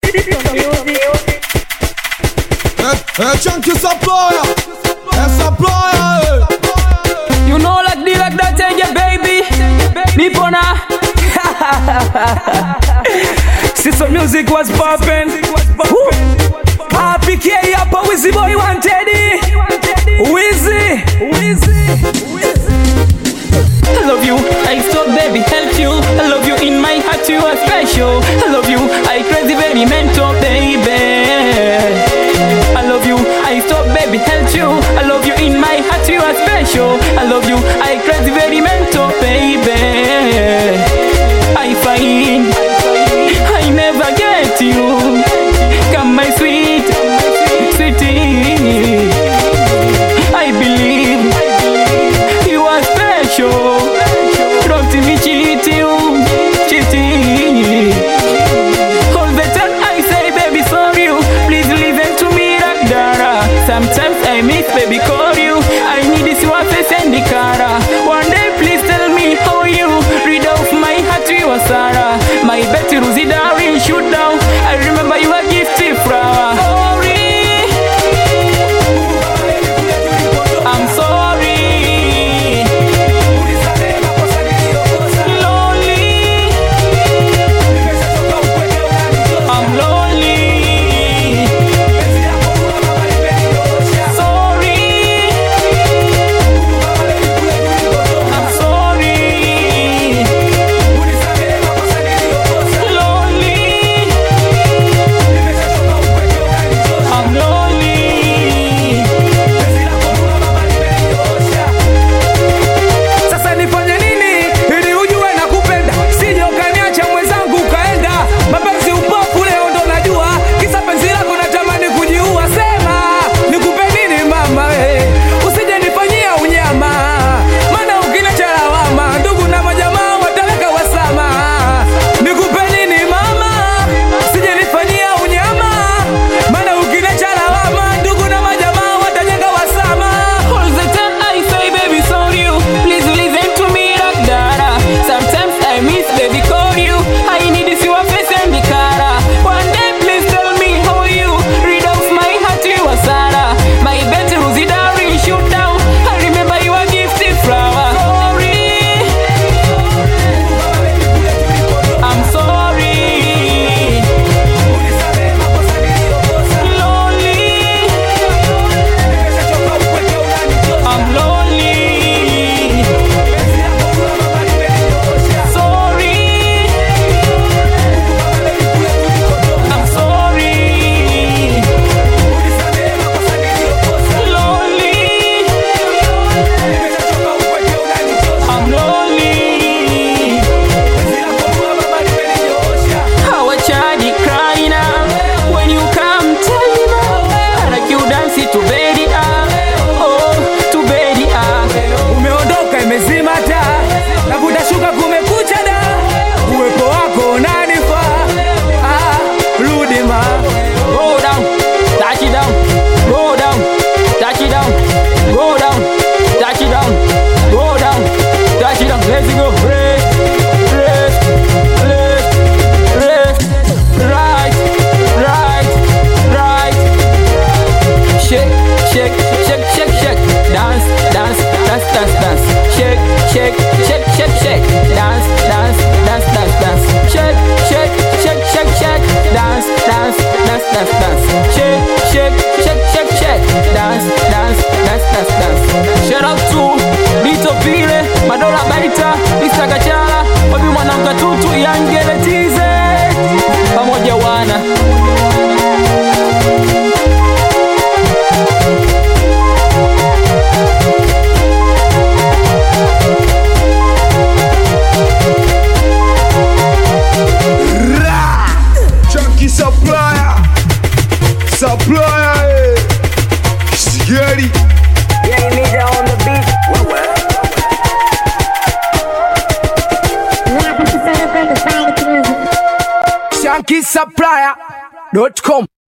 Chunky supplier, supplier. You know like the like that thing, yeah, baby. Nipona. Sister music was poppin'. RPK up, Wizzy boy wanted it. Wizzy. I love you, I stop baby, help you. I love you in my heart, you are special. I love you, I crazy very mental, baby. I love you, I stop baby, help you. I love you in my heart, you are special. I love you, I crazy very mental, baby. I find I never get you. Come my sweet, sweetie. I believe you are special. Don't me cheat you. All the time I say baby sorry you. Please listen to me Ragdara. Sometimes I miss baby call you. I need this your face and the cara. One day please tell me how you. Read off my heart to your Sarah. My bet you Ruzi Darwin shoot down. I remember you a gifted flower. I'm sorry. Lonely. I'm lonely. Sorry. I'm sorry. Lonely. I'm lonely. Sasa nifanye nini ili ujue na kupenda? Sije ukaniacha mwenzangu ukaenda. Mapenzi upofu leo ndo najua. Kisa penzi lako natamani kujiua. Sema nikupe nini mama we? Usije nifanyia unyama. Maana ukiniacha lawama ndugu na majamaa wataweka wasama. Nikupe nini mama? Usije nifanyia unyama. Maana ukiniacha lawama ndugu na majamaa watajenga wasama. All the time I say baby sorry you. Please listen to me like that. Sometimes I miss baby call you. I need this your face and the cara. One day please tell me how you. Read off my heart you are Sarah. My bet Ruzi Darwin shoot down. I remember you a gifted flower. Sorry. I'm sorry. Lonely. I'm lonely. Sorry. I'm sorry. Lonely. I'm lonely. How a child crying out when you come tell me I like you dance it to bed it up. Oh, to bed it up. Umeondoka imezima taa. Navuta shuka kumekucha da. Uwepo wako unanifaa. Rudi ma. Go down, touch it down. Go down, touch it down. Go down, touch it down. Go down, touch it down. Let's go. Left, right. Shake. Dance. Shake. Dance. Shake. Dance. Shout out to Lito Pile, Madola Baita, Mr. Gachala, Obi Mwanamka Tutu, Yangele Tize, pamoja wana. Chunky supplier, Scary. Yeah, nigga on the beat. ShankySupplier.com